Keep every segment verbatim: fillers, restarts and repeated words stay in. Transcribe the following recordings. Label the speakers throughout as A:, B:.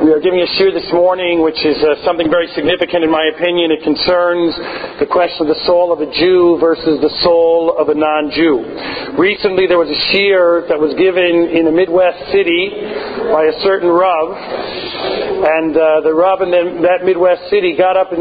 A: We are giving a shir this morning, which is uh, something very significant in my opinion. It concerns the question of the soul of a Jew versus the soul of a non-Jew. Recently there was a shir that was given in a Midwest city by a certain Rav, and uh, the Rav in the, that Midwest city got up and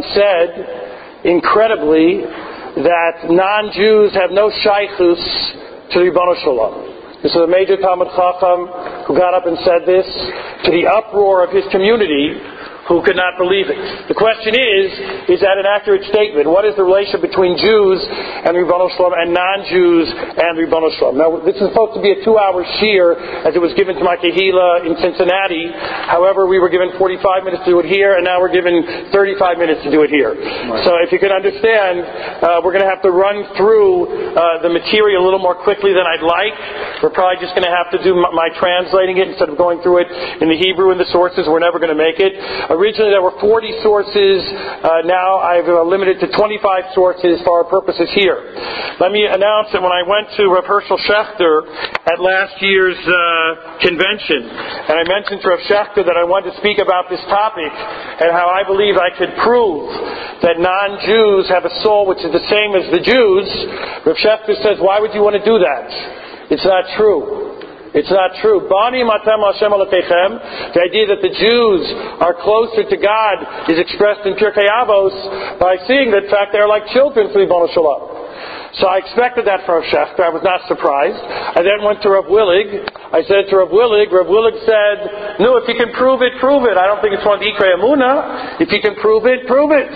A: said, incredibly, that non-Jews have no shaychus to the Ribono Shel Olam. This is a major Talmud Chacham who got up and said this to the uproar of his community, who could not believe it. The question is, is that an accurate statement? What is the relationship between Jews and Ribono Shel Olam and non-Jews and Ribono Shel Olam? Now, this is supposed to be a two-hour shir as it was given to my Kehila in Cincinnati. However, we were given forty-five minutes to do it here, and now we're given thirty-five minutes to do it here. Right. So if you can understand, uh, we're going to have to run through uh, the material a little more quickly than I'd like. We're probably just going to have to do my, my translating it instead of going through it in the Hebrew and the sources. We're never going to make it. Originally there were forty sources. Uh, now I've uh, limited to twenty-five sources for our purposes here. Let me announce that when I went to Rav Hershel Schachter at last year's uh, convention, and I mentioned to Rav Schachter that I wanted to speak about this topic and how I believe I could prove that non-Jews have a soul which is the same as the Jews, Rav Schachter says, why would you want to do that? It's not true. It's not true. Bani matem Hashem alekechem. The idea that the Jews are closer to God is expressed in Pirkei Avos by seeing that, in fact, they are like children to Ribono Shel Olam. So I expected that from Rav Schachter. I was not surprised. I then went to Rav Willig. I said to Rav Willig, Rav Willig said, no, if you can prove it, prove it. I don't think it's one Ikrei Amuna. If you can prove it, prove it.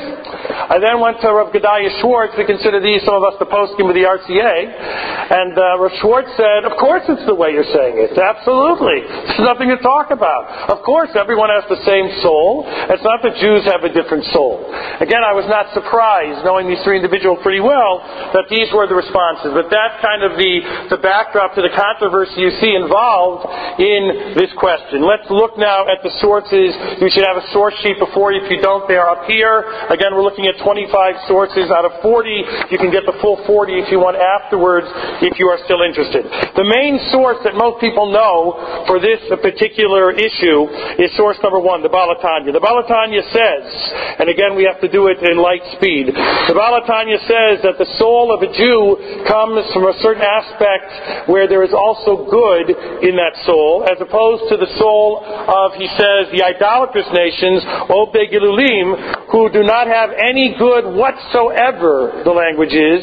A: I then went to Rav Gedalia Schwartz. We consider these, some of us, the poskim with the R C A. And uh, Rav Schwartz said, of course it's the way you're saying it. Absolutely. There's nothing to talk about. Of course everyone has the same soul. It's not that Jews have a different soul. Again, I was not surprised, knowing these three individuals pretty well, that these were the responses. But that's kind of the, the backdrop to the controversy you see involved in this question. Let's look now at the sources. You should have a source sheet before you. If you don't, they are up here. Again, we're looking at twenty-five sources out of forty. You can get the full forty if you want afterwards, if you are still interested. The main source that most people know for this particular issue is source number one, the Baal HaTanya. The Baal HaTanya says, and again we have to do it in light speed, the Baal HaTanya says that the soul of a Jew comes from a certain aspect where there is also good in that soul, as opposed to the soul of, he says, the idolatrous nations, Obei Gilulim, who do not have any good whatsoever, the language is,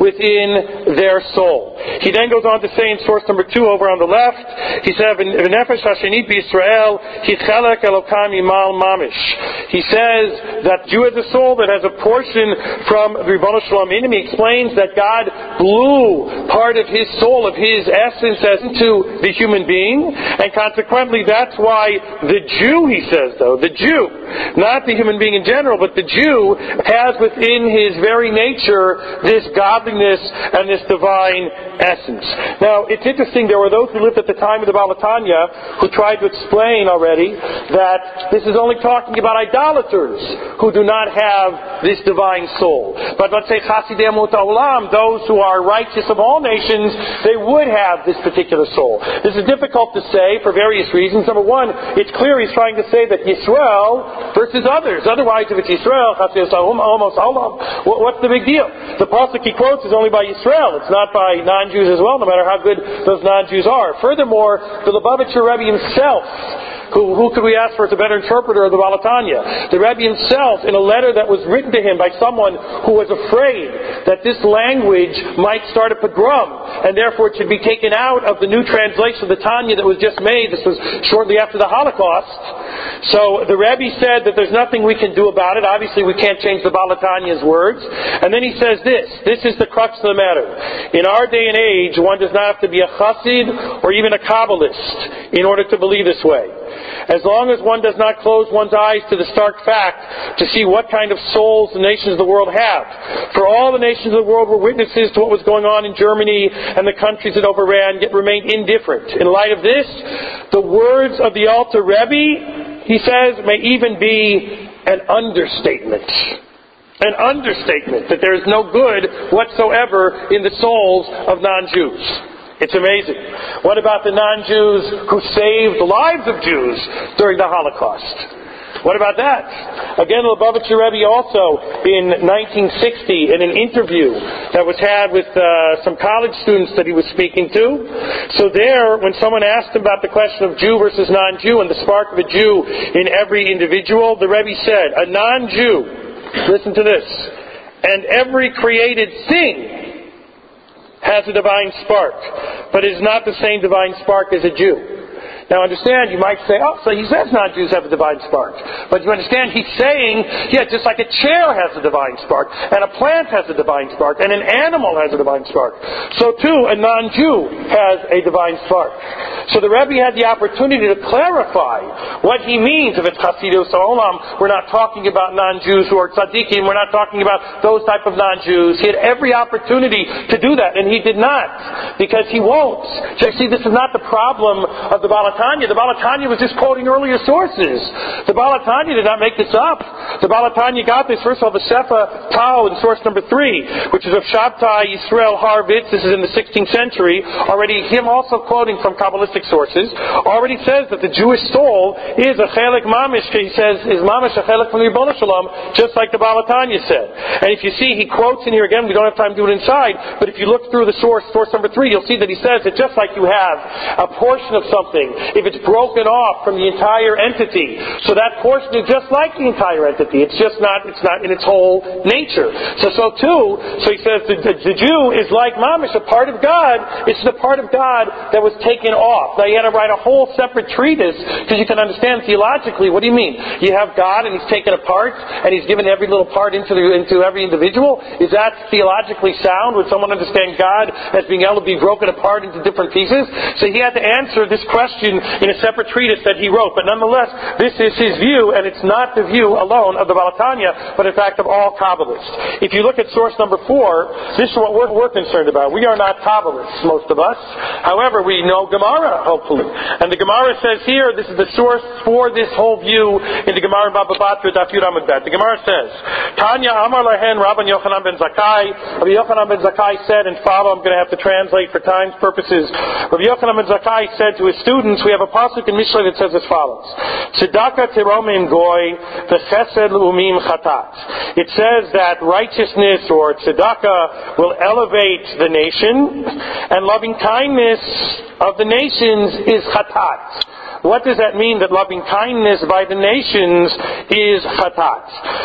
A: within their soul. He then goes on to say in source number two over on the left, he said, V'nefesh hasheni b'Yisrael hitchelek elokam imal mamish. He says that Jew has a soul that has a portion from Ribono Shel Olam in him. He explains that God blew part of his soul, of his essence, into the human being, and consequently that's why the Jew, he says though, the Jew, not the human being in general, but the Jew has within his very nature this godliness and this divine essence. Now, it's interesting, there were those who lived at the time of the Baal HaTanya who tried to explain already that this is only talking about idolaters who do not have this divine soul. But let's say Chasidei Umot Ha'olam, those who are righteous of all nations, they would have this particular soul. This is difficult to say for various reasons. Number one, it's clear he's trying to say that Yisrael versus others. Otherwise, if it's Yisrael, what's the big deal? The pasuk he quotes is only by Yisrael. It's not by non-Jews as well, no matter how good those non-Jews are. Furthermore, the Lubavitcher Rebbe himself, Who, who could we ask for as a better interpreter of the Baal HaTanya? The Rebbe himself, in a letter that was written to him by someone who was afraid that this language might start a pogrom, and therefore it should be taken out of the new translation of the Tanya that was just made. This was shortly after the Holocaust. So the Rebbe said that there's nothing we can do about it. Obviously we can't change the Baal HaTanya's words. And then he says this. This is the crux of the matter. In our day and age, one does not have to be a Chassid or even a Kabbalist in order to believe this way. As long as one does not close one's eyes to the stark fact to see what kind of souls the nations of the world have. For all the nations of the world were witnesses to what was going on in Germany and the countries it overran, yet remained indifferent. In light of this, the words of the Alter Rebbe, he says, may even be an understatement. An understatement that there is no good whatsoever in the souls of non-Jews. It's amazing. What about the non-Jews who saved the lives of Jews during the Holocaust? What about that? Again, Lubavitcher Rebbe also in nineteen sixty in an interview that was had with uh, some college students that he was speaking to. So there, when someone asked him about the question of Jew versus non-Jew and the spark of a Jew in every individual, the Rebbe said, a non-Jew, listen to this, and every created thing has a divine spark, but is not the same divine spark as a Jew. Now understand, you might say, oh, so he says non-Jews have a divine spark. But you understand, he's saying, yeah, just like a chair has a divine spark, and a plant has a divine spark, and an animal has a divine spark, so too a non-Jew has a divine spark. So the Rebbe had the opportunity to clarify what he means. If it's Chasidus Olam, we're not talking about non-Jews who are tzaddikim, we're not talking about those type of non-Jews. He had every opportunity to do that, and he did not, because he won't. So you see, this is not the problem of the Baal HaTanya. The Baal HaTanya was just quoting earlier sources. The Baal HaTanya did not make this up. The Baal HaTanya got this, first of all, the Sefer Tau in source number three, which is of Shabtai Yisrael Harvitz. This is in the sixteenth century. Already, him also quoting from Kabbalistic sources, already says that the Jewish soul is a chelik mamish. He says, is mamish a chelik from the Ribono Shalom, just like the Baal HaTanya said. And if you see, he quotes in here again, we don't have time to do it inside, but if you look through the source, source number three, you'll see that he says that just like you have a portion of something, if it's broken off from the entire entity, so that portion is just like the entire entity. It's just not, it's not in its whole nature. So, so too, so he says the, the, the Jew is like mamish, a part of God. It's the part of God that was taken off. Now, you had to write a whole separate treatise because you can understand theologically. What do you mean? You have God and He's taken apart and He's given every little part into the, into every individual. Is that theologically sound? Would someone understand God as being able to be broken apart into different pieces? So he had to answer this question in a separate treatise that he wrote. But nonetheless, this is his view, and it's not the view alone of the Baal HaTanya, but in fact of all Kabbalists. If you look at source number four, this is what we're, we're concerned about. We are not Kabbalists, most of us. However, we know Gemara, hopefully. And the Gemara says here, this is the source for this whole view in the Gemara in Baba Batra, Daf Yud Amud Bet. The Gemara says, Tanya Amar Lahen Rabban Yochanan ben Zakkai. Rabbi Yochanan ben Zakkai said, and follow, I'm going to have to translate for time's purposes. Rabbi Yochanan ben Zakkai said to his students, we have a pasuk in Mishlei that says as follows: Tzedakah tiromim goy v'chesed l'umim chatat. It says that righteousness or tzedakah will elevate the nation, and loving kindness of the nations is chatat. What does that mean, that loving kindness by the nations is chatat?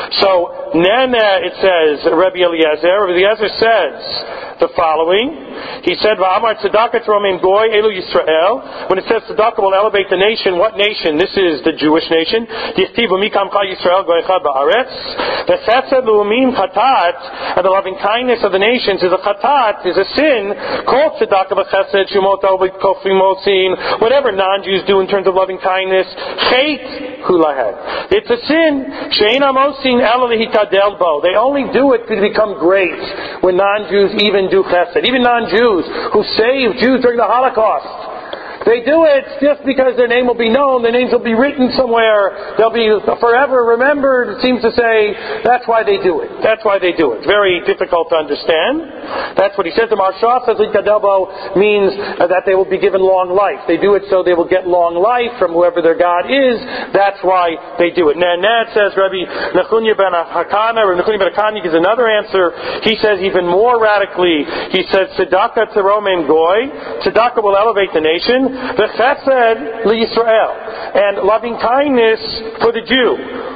A: So, Nana, it says, Rabbi Eliezer, Rabbi Eliezer says the following. He said, V'amar tzedakah t'romim goy elu Yisrael. When it says tzedakah will elevate the nation, what nation? This is the Jewish nation. Dichtiv u'mikamcha Yisrael goy echad ba'aretz. V'chesed l'umim chatat. And the loving kindness of the nations is a chatat, is a sin. Kol tzedakah v'chesed shumoto v'kofim motzin. Whatever non-Jews do in terms of loving kindness, chet hulahed. It's a sin. She'ein amosin ela lehitadel bo. They only do it to become great when non-Jews even do chesed. Even non-Jews who saved Jews during the Holocaust. They do it just because their name will be known, their names will be written somewhere, they'll be forever remembered. It seems to say that's why they do it. That's why they do it. Very difficult to understand. That's what he says. The Maharsha says Likadelbo means that they will be given long life. They do it so they will get long life from whoever their God is. That's why they do it. Now, now it says Rabbi Nechunya ben Hakana, or Nechunya ben Hakana gives another answer. He says even more radically, he says Tzedakah teromim goy, Tzedakah will elevate the nation. The chesed l'Yisrael, and loving kindness for the Jew.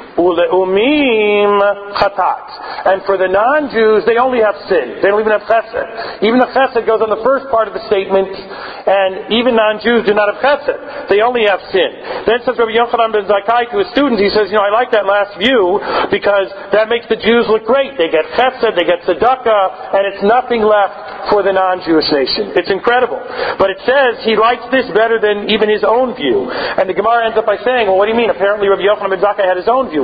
A: Ule'umim chatat. And for the non-Jews, they only have sin. They don't even have chesed. Even the chesed goes on the first part of the statement, and even non-Jews do not have chesed. They only have sin. Then says Rabbi Yochanan ben Zakkai to his students, he says, you know, I like that last view because that makes the Jews look great. They get chesed, they get tzedakah, and it's nothing left for the non-Jewish nation. It's incredible. But it says he likes this better than even his own view. And the Gemara ends up by saying, well, what do you mean? Apparently Rabbi Yochanan ben Zakkai had his own view.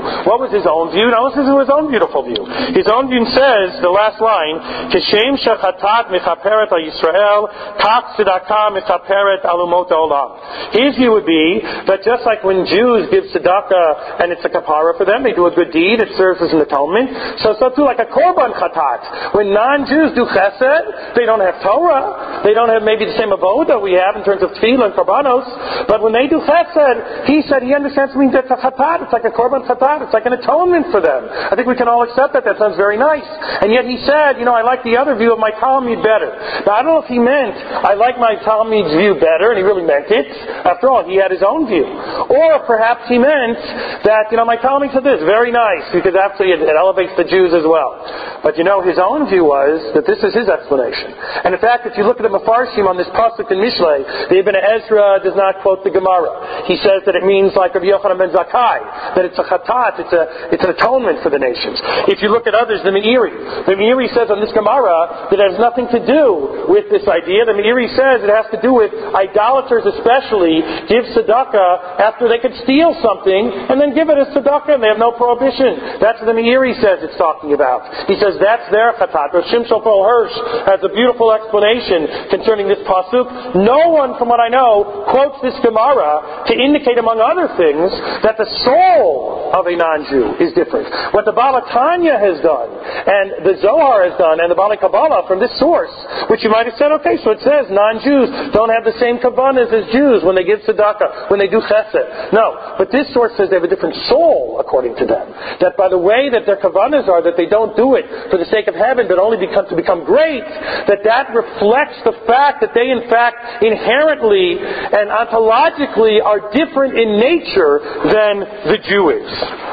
A: What was his own view? Now listen to his own beautiful view. His own view says, the last line, Kishem shechatat mechaperet al Yisrael, kach tzedakah mechaperet al umot ha'olam. His view would be that just like when Jews give tzedakah and it's a kapara for them, they do a good deed, it serves as an atonement. So, so too like a korban chatat. When non-Jews do chesed, they don't have Torah, they don't have maybe the same avoda we have in terms of tefillah and korbanos, but when they do chesed, he said he understands it means that's a chatat, it's like a korban chatat, it's like an atonement for them. I think we can all accept that, that sounds very nice. And yet he said, you know, I like the other view of my Talmud better. Now I don't know if he meant, I like my Talmud's view better, and he really meant it. After all, he had his own view. Or perhaps he meant that, you know, my Talmud said this, very nice, because actually it, it elevates the Jews as well. But you know, his own view was that this is his explanation. And in fact, if you look at the Mefarshim on this pasuk in Mishlei, the Ibn Ezra does not quote the Gemara. He says that it means like Rabbi Yochanan ben Zakkai, that it's a chatat, it's a it's an atonement for the nations. If you look at others, the Meiri, the Meiri says on this Gemara that it has nothing to do with this idea. The Meiri says it has to do with idolaters especially give tzedakah after they could steal something and then give it as tzedakah and they have no prohibition. That's what the Meiri says it's talking about. He says that's their chatat. Or Shimshon Hirsch has a beautiful explanation concerning this pasuk. No one, from what I know, quotes this Gemara to indicate, among other things, that the soul of a non-Jew is different. What the Baal Tanya has done, and the Zohar has done, and the Bali Kabbalah from this source, which you might have said, okay, so it says non-Jews don't have the same kavanas as Jews when they give tzedakah, when they do chesed. No, but this source says they have a different soul, according to them. That by the way that their kavanas are, that they don't do it for the sake of heaven, but only become, to become great, that that reflects the fact that they in fact inherently and ontologically are different in nature than the Jew is.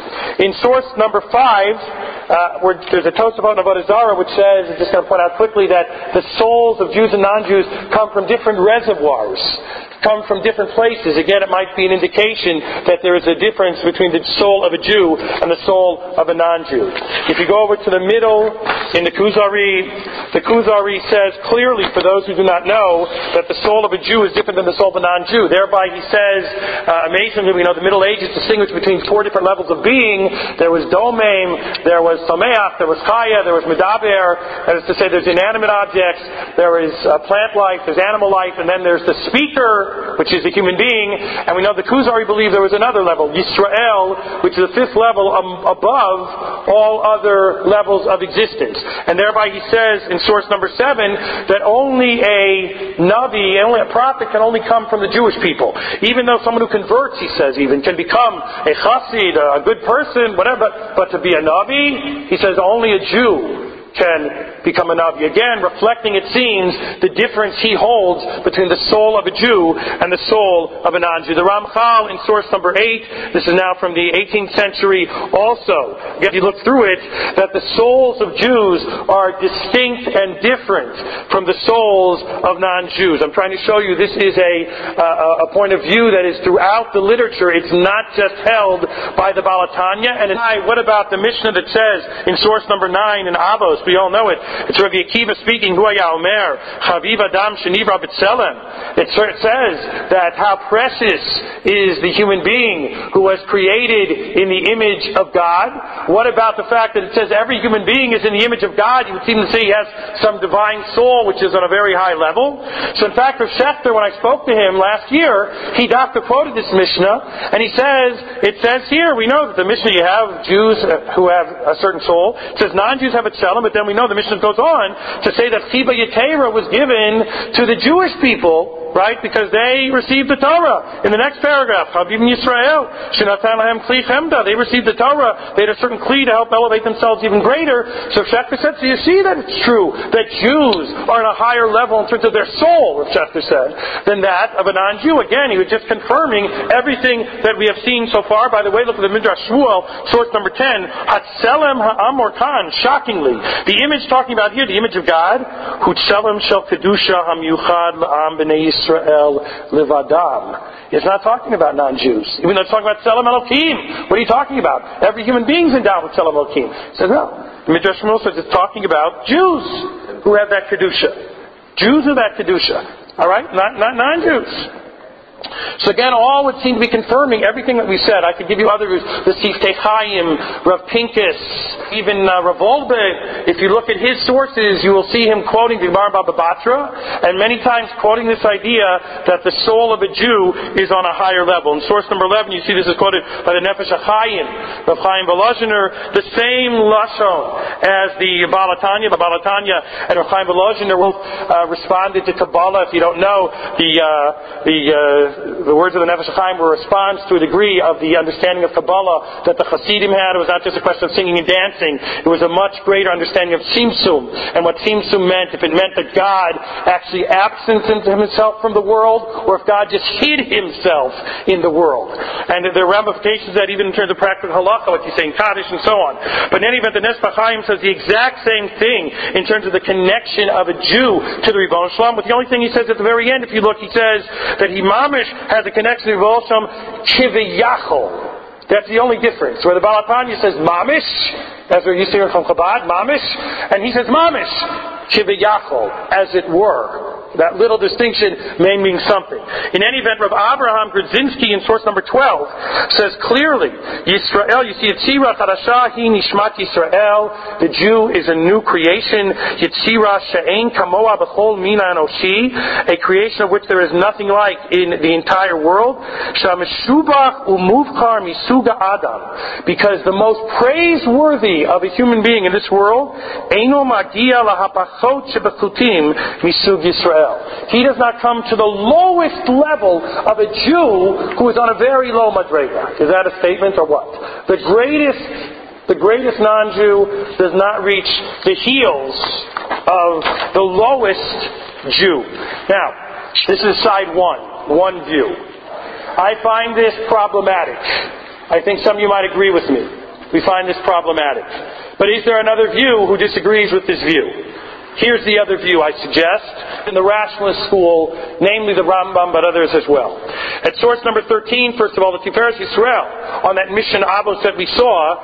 A: In source number five, uh, where there's a Tosafot of Avodah Zarah which says, I'm just going to point out quickly, that the souls of Jews and non-Jews come from different reservoirs, come from different places. Again, it might be an indication that there is a difference between the soul of a Jew and the soul of a non-Jew. If you go over to the middle, in the Kuzari, the Kuzari says clearly, for those who do not know, that the soul of a Jew is different than the soul of a non-Jew. Thereby he says, uh, amazingly, we know the Middle Ages distinguished between four different levels of being. There was Domaim, there was Sameach, there was Chaya, there was Medaber. That is to say, there's inanimate objects, there is uh, plant life, there's animal life, and then there's the speaker, which is a human being. And we know the Kuzari believe there was another level, Yisrael, which is the fifth level um, above all other levels of existence. And thereby he says in source number seven that only a Navi, only a prophet can only come from the Jewish people. Even though someone who converts, he says even, can become a chassid, a good person, whatever, but to be a Navi, he says only a Jew can become a Navi. Again, reflecting, it seems, the difference he holds between the soul of a Jew and the soul of a non-Jew. The Ramchal in source number eight, this is now from the eighteenth century also, if you look through it, that the souls of Jews are distinct and different from the souls of non-Jews. I'm trying to show you this is a, uh, a point of view that is throughout the literature. It's not just held by the Baal Tanya. And what about the Mishnah that says in source number nine in Avos, we all know it, it's Rabbi Akiva speaking, Hu haya omer, Chaviv Adam Shenivra B'Tselem. It says that how precious is the human being who was created in the image of God. What about the fact that it says every human being is in the image of God? You would seem to say he has some divine soul which is on a very high level. So in fact, for Schechter, when I spoke to him last year, he doctor quoted this Mishnah, and he says, it says here, we know that the Mishnah you have Jews who have a certain soul. It says non-Jews have a tselem, but then we know the Mishnah goes on to say that Chiba Yetera was given to the Jewish people, right? Because they received the Torah. In the next paragraph, Chavim Yisrael, Shenatan Lahem Kli Chemda, they received the Torah. They had a certain Kli to help elevate themselves even greater. So Schechter said, so you see that it's true that Jews are on a higher level in terms of their soul, Rav Schechter said, than that of a non-Jew. Again, he was just confirming everything that we have seen so far. By the way, look at the Midrash Shmuel, source number ten, Hatzelem Ha'amor Kan, shockingly. The image talking about here, the image of God, Hutzelem Shel Kedusha Hamyuchad La'am B'nei Yisrael Livadam. It's not talking about non-Jews. Even though it's talking about Tselem Elokim. What are you talking about? Every human being is endowed with Tselem Elokim. He says, no. The Midrash Shmuel says it's talking about Jews who have that Kedusha. Jews who have that Kedusha. Alright? Not, not non-Jews. So again, all would seem to be confirming everything that we said. I could give you others, the Siftei Chaim, Rav Pinkus, even uh, Rav Wolbe. If you look at his sources, you will see him quoting the Gemara Baba Batra, and many times quoting this idea that the soul of a Jew is on a higher level. In source number eleven, you see this is quoted by the Nefesh HaChaim, Rav Chaim Volozhiner, the same lashon as the Baal HaTanya. The Baal HaTanya and Rav Chaim Volozhiner uh, responded to Kabbalah. If you don't know, the uh, the uh, The words of the Nefesh HaChaim were a response to a degree of the understanding of Kabbalah that the Hasidim had. It was not just a question of singing and dancing. It was a much greater understanding of Tzimtzum. And what Tzimtzum meant, if it meant that God actually absented himself from the world, or if God just hid himself in the world. And there are ramifications of that even in terms of practical halakha, what you say in Kaddish and so on. But in any event, the Nefesh HaChaim says the exact same thing in terms of the connection of a Jew to the Ribono Shel Olam. But the only thing he says at the very end, if you look, he says that he mamish has a connection to Ribono Shel Olam kiviyachol. That's the only difference. Where the Baal HaTanya says mamish, as we're used to hearing from Chabad, mamish, and he says mamish kiviyachol, as it were. That little distinction may mean something. In any event, Rav Avraham Grodzinski in source number twelve says clearly, Yisrael, you see, Yitzira Chadasha hi Nishmat Yisrael, the Jew is a new creation, Yitzira She'ein Kamoa B'chol Mina Enoshi, a creation of which there is nothing like in the entire world, Shameshubach Umuvkar Misuga Adam, because the most praiseworthy of a human being in this world, Eino Magia Lahapachot Shebechutim Misug Yisrael. He does not come to the lowest level of a Jew who is on a very low madrega. Is that a statement or what? The greatest, the greatest non-Jew does not reach the heels of the lowest Jew. Now, this is side one, one view. I find this problematic. I think some of you might agree with me. We find this problematic. But is there another view who disagrees with this view? Here's the other view I suggest in the rationalist school, namely the Rambam, but others as well. At source number thirteen, first of all, the Tiferes Yisrael, on that Mishnah Avos that we saw,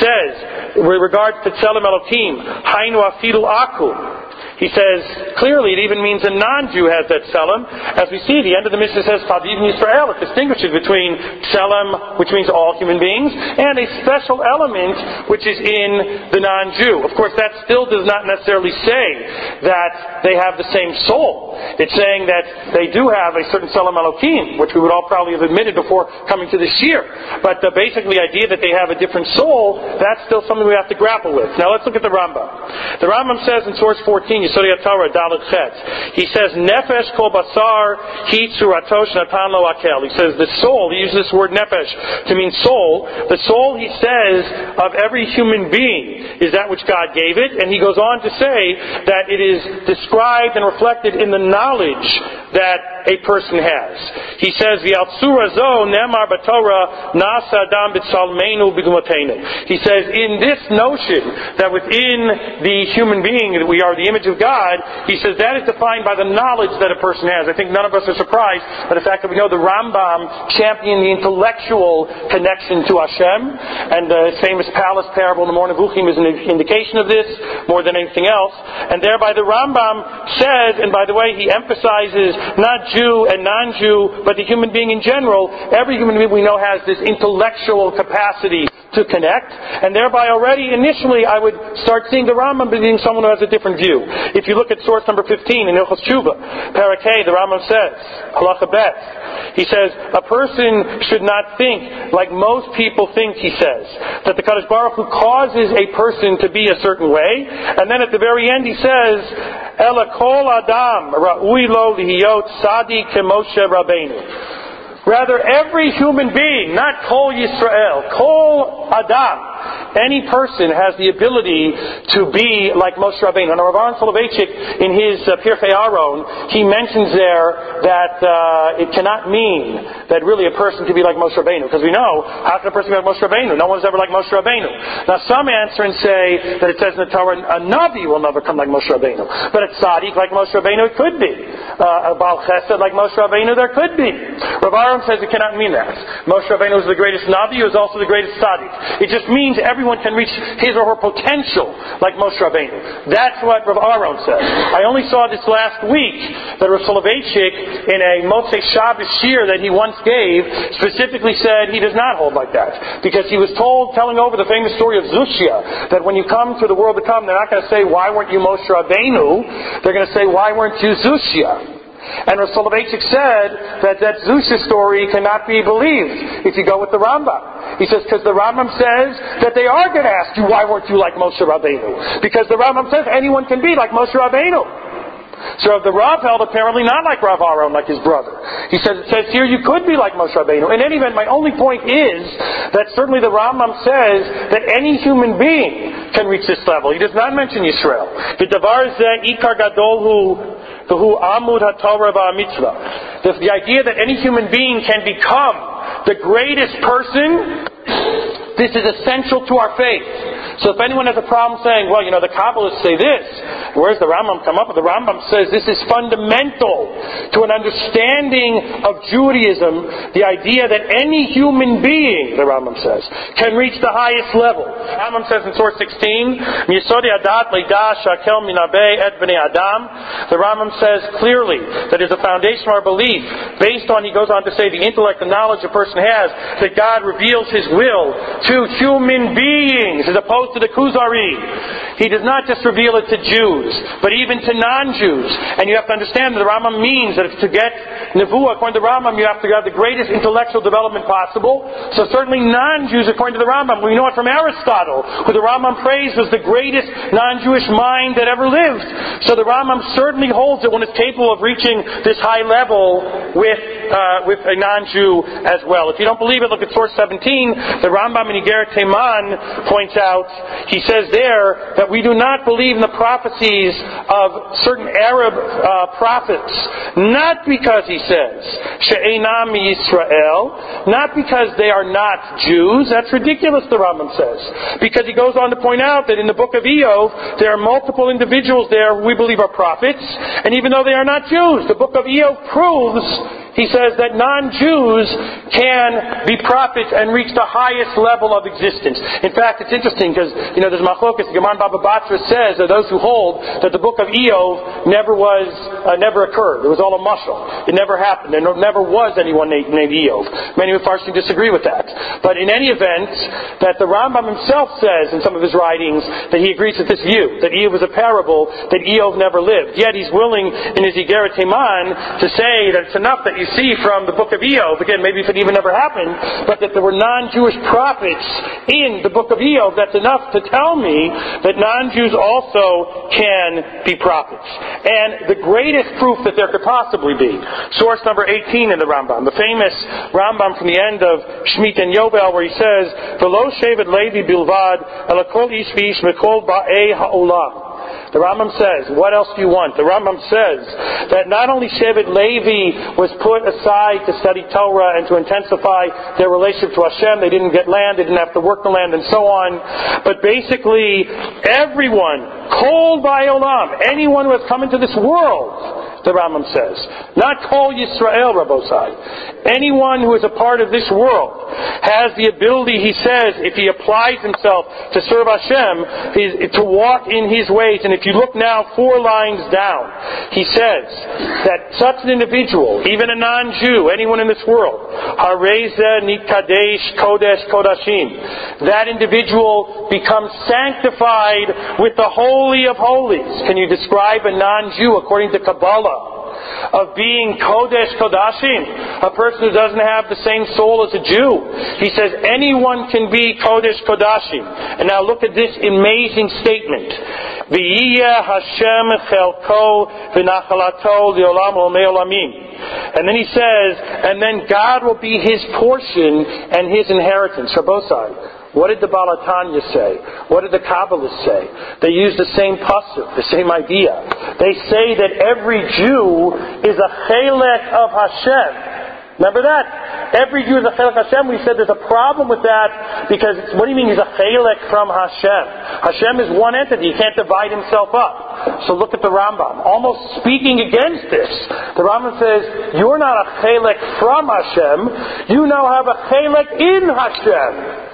A: says, with regard to Tzelem Elokim, Hainu Afidu Aku. He says, clearly it even means a non-Jew has that Tzelem. As we see, the end of the Mishnah says, Chaviv Yisrael. It distinguishes between Tzelem, which means all human beings, and a special element, which is in the non-Jew. Of course, that still does not necessarily say that they have the same soul. It's saying that they do have a certain Tzelem Elokim, which we would all probably have admitted before coming to this year. But uh, basically the idea that they have a different soul, that's still something we have to grapple with. Now let's look at the Rambam. The Rambam says in source fourteen, Yesodei HaTorah, Dalet Chet, he says, Nefesh kol basar hi tzuratosh natan lo akel. He says the soul, he uses this word nefesh to mean soul. The soul, he says, of every human being is that which God gave it. And he goes on to say that it is described and reflected in the knowledge that a person has. He says, V'altsura zo nemar b'Torah nasa adam b'tzalmeinu b'dumotenu. He says, in this notion that within the human being that we are the image of God, he says that is defined by the knowledge that a person has. I think none of us are surprised by the fact that we know the Rambam championed the intellectual connection to Hashem, and the famous palace parable in the Moreh Nevuchim is an indication of this more than anything else. And thereby the Rambam says, and by the way, he emphasizes not Jew and non-Jew, but the human being in general. Every human being we know has this intellectual capacity to connect, and thereby already initially I would start seeing the Rambam being someone who has a different view. If you look at source number fifteen in Ilchos Tshuva, Parakeh, the Rambam says, Halacha Bet, he says, a person should not think like most people think, he says, that the Kadosh Baruch Hu causes a person to be a certain way, and then at the very end he says, Ela kol adam ra'ui lo lihiyot tzadi kemoshe Rabbeinu. Rather, every human being, not Kol Yisrael, Kol Adam, any person has the ability to be like Moshe Rabbeinu. And Rav Aaron Soloveitchik, in his uh, Pirkei Aron, he mentions there that uh, it cannot mean that really a person can be like Moshe Rabbeinu. Because we know, how can a person be like Moshe Rabbeinu? No one's ever like Moshe Rabbeinu. Now some answer and say that it says in the Torah, a Navi will never come like Moshe Rabbeinu. But a Tzaddik like Moshe Rabbeinu, it could be. Uh, a Baal Chesed like Moshe Rabbeinu, there could be. Rav Aaron says it cannot mean that. Moshe Rabbeinu is the greatest Navi, who is also the greatest Tzaddik. It just means every everyone can reach his or her potential like Moshe Rabbeinu. That's what Rav Aharon says. I only saw this last week that Rav Soloveitchik, in a Motzei Shabbos shir that he once gave, specifically said he does not hold like that. Because he was told, telling over the famous story of Zushia, that when you come to the world to come, they're not going to say, why weren't you Moshe Rabbeinu? They're going to say, why weren't you Zushia? And Rav Soloveitchik said that that Zushia story cannot be believed if you go with the Rambam. He says, because the Rambam says that they are going to ask you, why weren't you like Moshe Rabbeinu? Because the Rambam says anyone can be like Moshe Rabbeinu. So the Rav held apparently not like Rav Aharon, like his brother. He says, it says here you could be like Moshe Rabbeinu. In any event, my only point is that certainly the Rambam says that any human being can reach this level. He does not mention Yisrael. The Davar Zeh Ikar Gadol Hu Who Amud HaTorah VaMitzvah. The, the idea that any human being can become the greatest person, this is essential to our faith. So if anyone has a problem saying, well, you know, the Kabbalists say this, where's the Rambam come up with? The Rambam says this is fundamental to an understanding of Judaism, the idea that any human being, the Rambam says, can reach the highest level. The Rambam says in source sixteen, Yesodi Adat Leida Shakel Minabe Et Bnei Adam. The Rambam says clearly that is a foundation of our belief, based on, he goes on to say, the intellect and knowledge a person has, that God reveals His will to human beings, as opposed to the Kuzari. He does not just reveal it to Jews, but even to non-Jews. And you have to understand that the Rambam means that to get Nevuah, according to the Rambam, you have to have the greatest intellectual development possible. So certainly non-Jews, according to the Rambam, we know it from Aristotle, who the Rambam praised was the greatest non-Jewish mind that ever lived. So the Rambam certainly holds that one is capable of reaching this high level with uh, with a non-Jew as well. If you don't believe it, look at source seventeen. The Rambam in Igeret Teman points out, he says there that we do not believe in the prophecies of certain Arab uh, prophets, not because, he says, She'einam Yisrael, not because they are not Jews. That's ridiculous, the Rambam says. Because he goes on to point out that in the book of Eov, there are multiple individuals there who we believe are prophets, and even though they are not Jews, the book of Eov proves, he says, that non-Jews can be prophets and reach the highest level of existence. In fact, it's interesting because, you know, there's Machlokas, the Gemara Baba Batra says that those who hold that the book of Eov never was, uh, never occurred. It was all a mushal. It never happened. There never was anyone named, named Eov. Many of Farsi disagree with that. But in any event, that the Rambam himself says in some of his writings that he agrees with this view, that Eov was a parable, that Eov never lived. Yet he's willing in his Igeret Teman to say that it's enough that you see from the book of Eov, again, maybe if it even never happened, but that there were non-Jewish prophets in the book of Eov, that's enough to tell me that non-Jews also can be prophets. And the greatest proof that there could possibly be, source number eighteen in the Rambam, the famous Rambam from the end of Shemitah and Yovel, where he says, V'lo shevet Levi bilvad, ela kol ish v'ish mekol ba'ei ha'olam. The Rambam says, what else do you want? The Rambam says that not only Shevet Levi was put aside to study Torah and to intensify their relationship to Hashem, they didn't get land, they didn't have to work the land and so on, but basically everyone, Kol Ba'olam, anyone who has come into this world, the Rambam says, not Kol Yisrael, Rabbosai, anyone who is a part of this world has the ability, he says, if he applies himself to serve Hashem, to walk in His ways. And if you look now four lines down, he says that such an individual, even a non-Jew, anyone in this world, Hareza Nikadesh Kodesh Kodashim, that individual becomes sanctified with the Holy of Holies. Can you describe a non-Jew according to Kabbalah of being Kodesh Kodashim, a person who doesn't have the same soul as a Jew? He says anyone can be Kodesh Kodashim. And now look at this amazing statement. V'yiyeh Hashem chelko v'nachalato li'olam u'mei olamim. And then he says, and then God will be his portion and his inheritance. Rabbosai, what did the Baal HaTanya say? What did the Kabbalists say? They use the same pasuk, the same idea. They say that every Jew is a chelek of Hashem. Remember that? Every Jew is a chelek Hashem. We said there's a problem with that because what do you mean he's a chelek from Hashem? Hashem is one entity. He can't divide himself up. So look at the Rambam. Almost speaking against this, the Rambam says, you're not a chelek from Hashem. You now have a chelek in Hashem.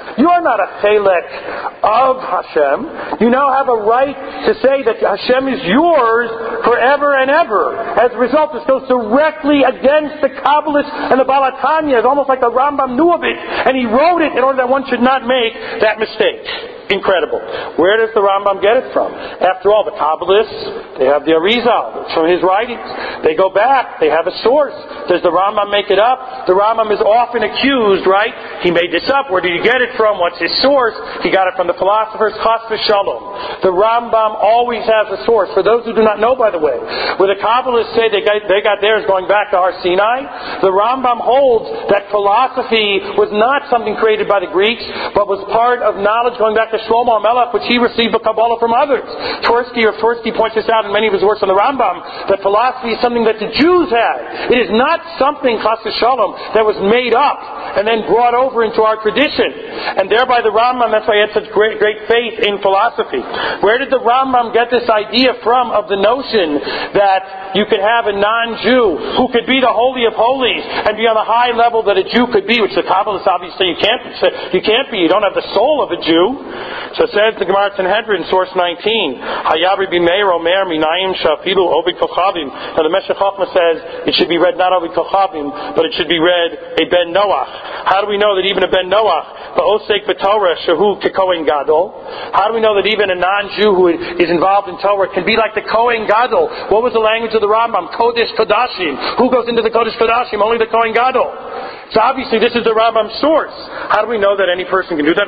A: You are not a chelek of Hashem. You now have a right to say that Hashem is yours forever and ever. As a result, this goes directly against the Kabbalists and the Baal HaTanya. It's almost like the Rambam knew of it, and he wrote it in order that one should not make that mistake. Incredible. Where does the Rambam get it from? After all, the Kabbalists, they have the Arizal. It's from his writings. They go back. They have a source. Does the Rambam make it up? The Rambam is often accused, right? He made this up. Where did he get it from? What's his source? He got it from the philosophers. Chas v'shalom. The Rambam always has a source. For those who do not know, by the way, where the Kabbalists say they got, they got theirs going back to Har Sinai, the Rambam holds that philosophy was not something created by the Greeks, but was part of knowledge going back to Shlomo HaMelech, which he received the Kabbalah from others. Tversky or Tversky points this out in many of his works on the Rambam, that philosophy is something that the Jews had. It is not something, chas v'shalom, that was made up and then brought over into our tradition. And thereby the Rambam, that's why he had such great, great faith in philosophy. Where did the Rambam get this idea from of the notion that you could have a non-Jew who could be the Holy of Holies and be on the high level that a Jew could be, which the Kabbalists obviously you can't, you can't be. You don't have the soul of a Jew. So it says the Gemara Sanhedrin, source nineteen, Hayabri Bimeir Omer Minayim Shafilu Ovid Kochavim. Now the Meshech Chochmah says it should be read not Ovid Kochavim, but it should be read a Ben Noach. How do we know that even a Ben Noach, Ba'osek B'Torah Shehu Kekohen Gadol? How do we know that even a non-Jew who is involved in Torah can be like the Kohen Gadol? What was the language of the Rambam? Kodesh Kodashim. Who goes into the Kodesh Kodashim? Only the Kohen Gadol. So obviously this is the Rambam's source. How do we know that any person can do that?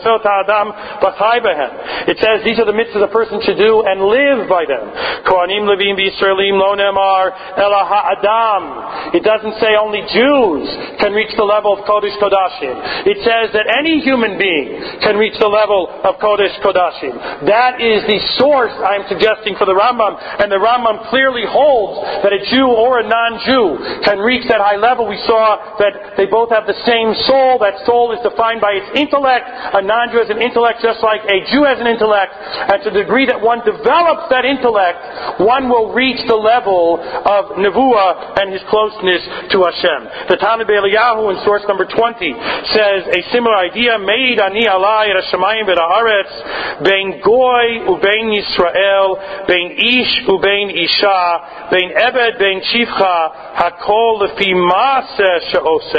A: It says these are the mitzvahs a person should do and live by them. Kohanim Levim V'Yisraelim Lo Nemar Ela Ha'adam. It doesn't say only Jews can reach the level of Kodesh Kodashim. It says that any human being can reach the level of Kodesh Kodashim. That is the source I am suggesting for the Rambam, and the Rambam clearly holds that a Jew or a non-Jew can reach that high level. We saw that they both have the same soul. That soul is defined by its intellect. A non-Jew has an intellect just like a Jew has an intellect. And to the degree that one develops that intellect, one will reach the level of Nevuah and his closeness to Hashem. The Tana B'Eliyahu in source number twenty says a similar idea, Meid ani alai et hashamayim v'et haaretz, bein goy ubein Yisrael, bein ish ubein isha, bein ebed bein shivcha, hakol lefi maaseh she'oseh.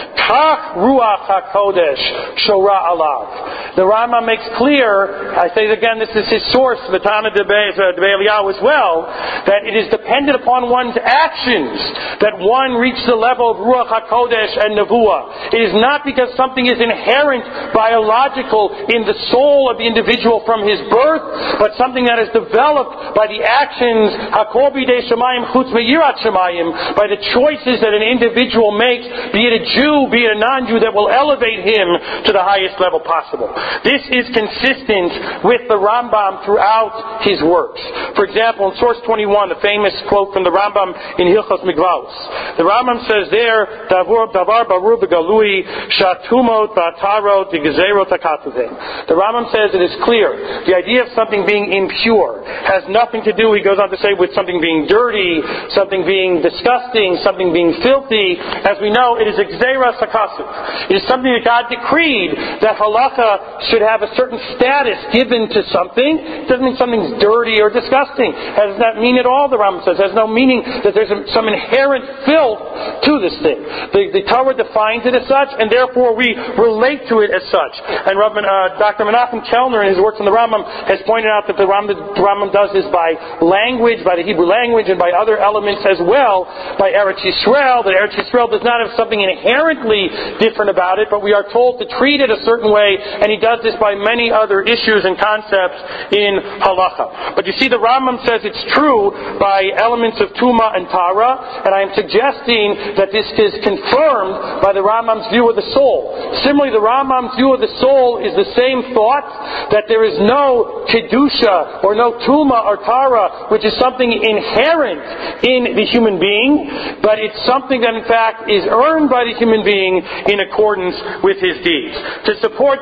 A: Kach ruach hakodesh shora alav. The Rambam makes clear, I say again, this is his source, the Tana B'Eliyahu as well, that it is dependent upon one's actions that one reaches the level of ruach hakodesh and nevuah. It is not because something is inherent, biological in the soul of the individual from his birth, but something that is developed by the actions, hakol b'idei shemayim chutz meyirat shemayim, by the choices that an individual makes, be it a Jew, be it a non-Jew, that will elevate him to the highest level possible. This is consistent with the Rambam throughout his works. For example, in source twenty-one, the famous quote from the Rambam in Hilchos Mikvaos, the Rambam says there, Davar barur begalui shatumot ba'tarot digzerot hakatuvim. The Rambam says it is clear. The idea of something being impure has nothing to do, he goes on to say, with something being dirty, something being disgusting, something being filthy. As we know, it is gzeras hakasuv. It is something that God decreed that halacha should have a certain status given to something. It doesn't mean something's dirty or disgusting. It does not mean at all, the Rambam says. It has no meaning that there's some inherent filth to this thing. The, the Torah defines it as such, and therefore we relate to it as such. And Rabban, uh, Doctor Menachem Kellner, in his works on the Rambam, has pointed out that the Rambam, the Rambam does this by language, by the Hebrew language, and by other elements as well, by Eretz Yisrael. That Eretz Yisrael does not have something inherently different about it, but we are told to treat it a certain way, and he does this by many other issues and concepts in halacha. But you see, the Rambam says it's true by elements of Tuma and Tara, and I am suggesting that this is confirmed by the Rambam's view of the soul. Similarly, the Rambam's view of the soul is the same thought, that there is no Kedusha or no Tuma or Tara, which is something inherent in the human being, but it's something that in fact is earned by the human being in accordance with his deeds. To support this, the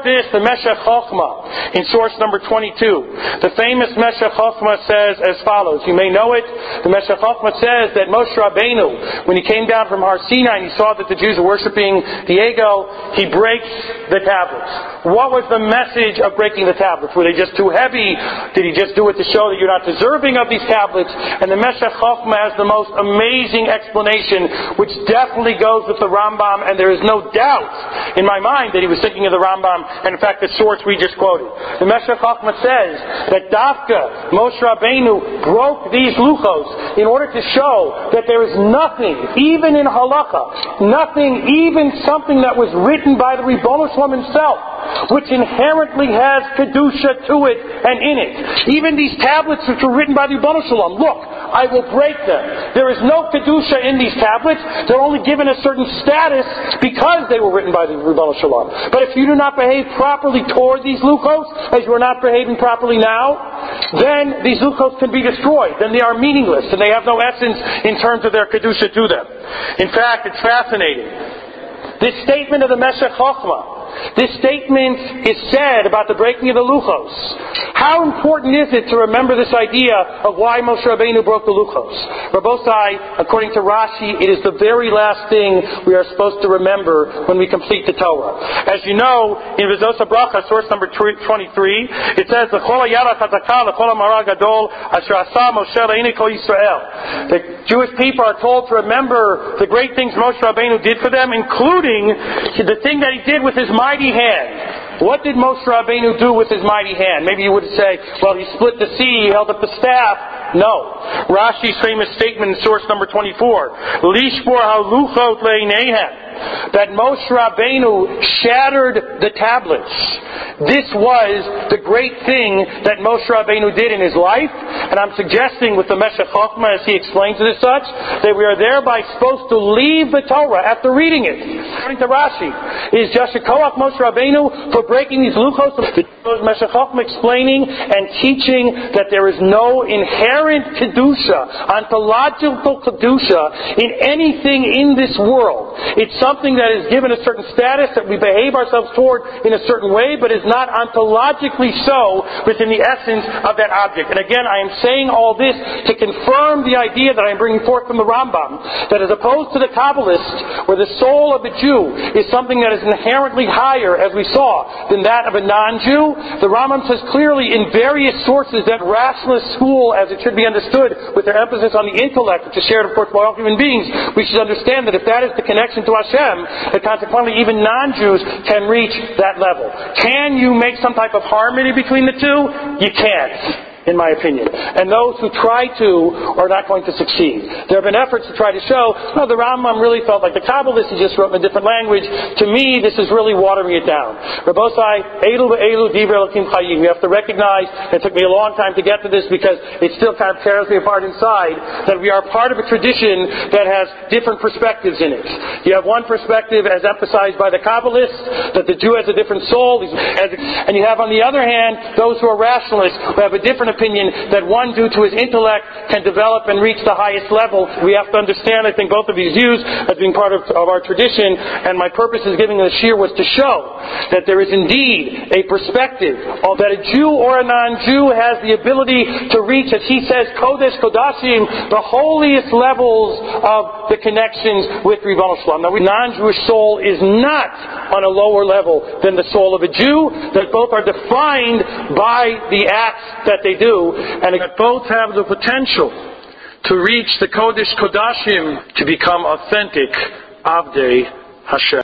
A: Meshech Chochmah in source number twenty-two. The famous Meshech Chochmah says as follows. You may know it. The Meshech Chochmah says that Moshe Rabbeinu, when he came down from Har Sinai and he saw that the Jews were worshiping the Egel, he breaks the tablets. What was the message of breaking the tablets? Were they just too heavy? Did he just do it to show that you're not deserving of these tablets? And the Meshech Chochmah has the most amazing explanation, which definitely goes with the Rambam, and there is no doubt in my mind that he was thinking of the Rambam, and in fact the source we just quoted. The Meshech Chochmah says that Dafka, Moshe Rabbeinu, broke these luchos in order to show that there is nothing, even in halacha, nothing, even something that was written by the Ribbono Shel Olam himself, which inherently has kedusha to it and in it. Even these tablets which were written by the Ribbono Shel Olam, look, I will break them. There is no kedusha in these tablets. They're only given a certain status because they were written by the Ribbono Shel Olam. But if you do not behave properly toward these luchos, as you are not behaving properly now, then these luchos can be destroyed. Then they are meaningless, and they have no essence in terms of their kedusha to them. In fact, it's fascinating. This statement of the Meshech Chochmah, this statement is said about the breaking of the luchos. How important is it to remember this idea of why Moshe Rabbeinu broke the luchos? Rabbosai, according to Rashi, it is the very last thing we are supposed to remember when we complete the Torah. As you know, in Vizos HaBracha, source number twenty-three, it says, "L'chol hayarach hazakah, l'chol hamara gadol, asher asa Moshe le'inei kol Yisrael." The Jewish people are told to remember the great things Moshe Rabbeinu did for them, including the thing that he did with his mighty hand. What did Moshe Rabbeinu do with his mighty hand? Maybe you would say, well, he split the sea, he held up the staff. No. Rashi's famous statement in source number twenty-four, Lishbor haluchot le'ineihem, that Moshe Rabbeinu shattered the tablets. This was the great thing that Moshe Rabbeinu did in his life, and I'm suggesting with the Meshech Chochmah, as he explains it as such, that we are thereby supposed to leave the Torah after reading it. According to Rashi, is Yashikoach Moshe Rabbeinu for breaking these luchos? The Meshech Chochmah explaining and teaching that there is no inherent kedusha, ontological kedusha, in anything in this world. It's something that is given a certain status that we behave ourselves toward in a certain way, but is not ontologically so within the essence of that object. And again, I am saying all this to confirm the idea that I am bringing forth from the Rambam, that as opposed to the Kabbalists, where the soul of a Jew is something that is inherently higher, as we saw, than that of a non-Jew, the Rambam says clearly in various sources that rationalist school, as it should be understood, with their emphasis on the intellect, which is shared, of course, by all human beings, we should understand that if that is the connection to Hashem, that consequently even non-Jews can reach that level. Can you make some type of harmony between the two? You can't, in my opinion. And those who try to are not going to succeed. There have been efforts to try to show, no, the Rambam really felt like the Kabbalists, he just wrote in a different language. To me, this is really watering it down. Rabbosai, Elu ve'elu divrei Elokim chayim. You have to recognize, it took me a long time to get to this because it still kind of tears me apart inside, that we are part of a tradition that has different perspectives in it. You have one perspective as emphasized by the Kabbalists, that the Jew has a different soul, and you have on the other hand, those who are rationalists, who have a different opinion that one, due to his intellect, can develop and reach the highest level. We have to understand, I think, both of these views as being part of, of our tradition, and my purpose in giving the shir was to show that there is indeed a perspective of that a Jew or a non-Jew has the ability to reach, as he says, Kodesh Kodashim, the holiest levels of the connections with Ribbono Shel Olam. Now, the non-Jewish soul is not on a lower level than the soul of a Jew, that both are defined by the acts that they do, and that both have the potential to reach the Kodesh Kodashim, to become authentic Avdei Hashem.